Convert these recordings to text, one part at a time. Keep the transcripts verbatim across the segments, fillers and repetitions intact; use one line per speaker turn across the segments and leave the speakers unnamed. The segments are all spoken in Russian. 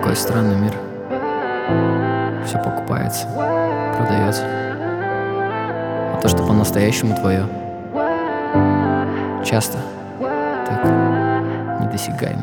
Какой странный мир. Все покупается, продается. А то, что по-настоящему твое, часто так недосягаемо.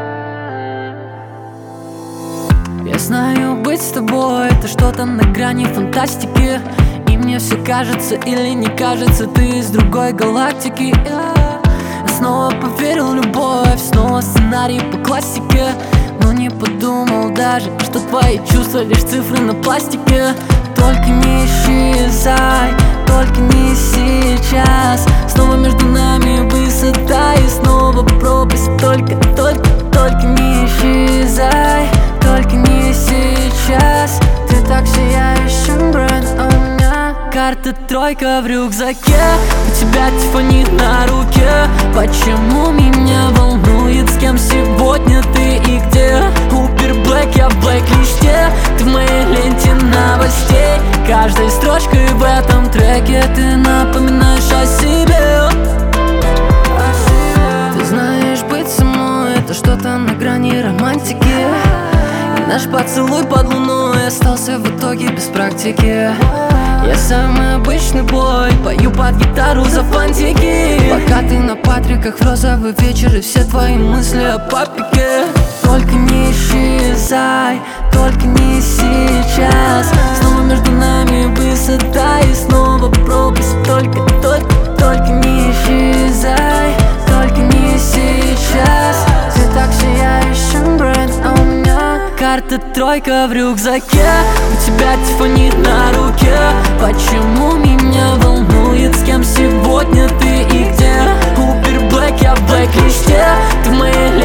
Я знаю, быть с тобой — это что-то на грани фантастики. И мне все кажется или не кажется, ты из другой галактики. Я снова поверил в любовь, снова сценарий по классике. Но не подумал даже, что твои чувства лишь цифры на пластике. Только не исчезай, только не сейчас. Снова между нами высота и снова пропасть. Только, только, только не исчезай, только не сейчас. Ты так сияешь, чем бренд, а у меня карта тройка в рюкзаке. У тебя тиффани на руке. Почему меня волнует, с кем сегодня ты и где? Убер Блэк, я в блэк-листе. Ты в моей ленте новостей. Каждой строчкой в этом треке ты напоминаешь о себе. О себе. Ты знаешь, быть со мной — это что-то на грани романтики. Наш поцелуй под луной остался в итоге без практики. Я самый обычный бой, пою под гитару за фантики. Пока ты на Патриках в розовый вечер и все твои мысли о папике. Только не исчезай, только не сейчас. Снова между нами высота и снова пропасть. Только, только, только не исчезай, только не сейчас. Ты так сияешь, чем бренд, а у меня карта тройка в рюкзаке. У тебя тиффани на руке. Почему меня волнует, с кем сегодня ты и где? Убер Блэк, я в блэк-листе. Ты в моей